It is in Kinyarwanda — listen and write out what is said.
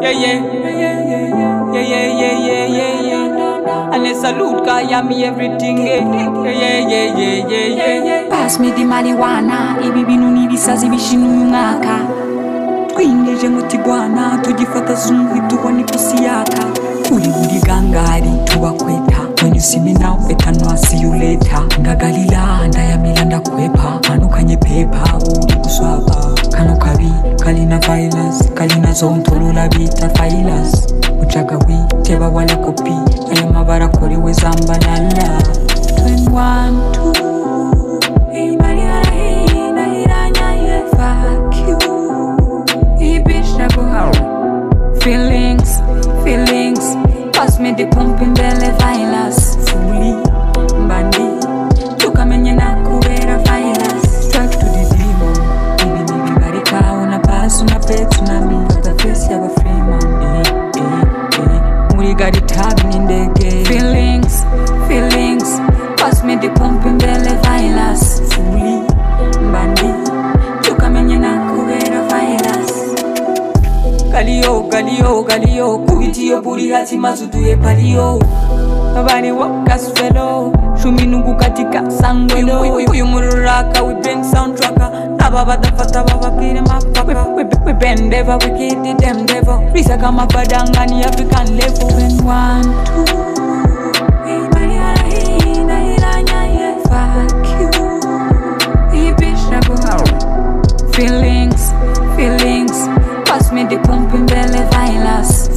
yeah. And a salute, cause you me everything, yeah. Pass me the marijuana, ibi bintu n'ibisazi bishinu umwaka. Twingeje mu tigwana, tugifata zungu tubona ikosi yaka. Uri buri gangari tubakweta. When you see me now, better know I see you later. Ndagalila, ndayamila ndakwepa. Manukanye pepa, uri kuswapa. Kano kabi, kalina violence. Kalina zontolula bita failas. Uchaga wi, teba wala kopi. Aya mabara kore we zambalala. 21, 2. Hey Maria, hey, nahiranya, yeah, fuck you. Hey bitch, I go hard. Feelings. Pass me the pumping belly violence. Fully, bandi. Tukamenye na kuwera violence. Track to the demon. Ibi barika una pass una pet tsunami. But the face of a free man. Muri gari tabi nindege. Feelings. Pass me the pumping belly violence. Fully, bandi. Tukamenye na kuwera violence. Galio, kubitiyo buri hati mazuduye palio. Nobody walk us fellow. Shuminungu katika sangwelo. Uyu mururaka, we bring soundtracker. Nababa dafata baba pire mapaka. We bend ever, we kid them devil. Risa kama badangani African level. 1, 2. Hey Maria, hey, nahiranya, yeah, fuck you. Hey bitch, I go hard. Feelings. Pass me the pumping belly violence.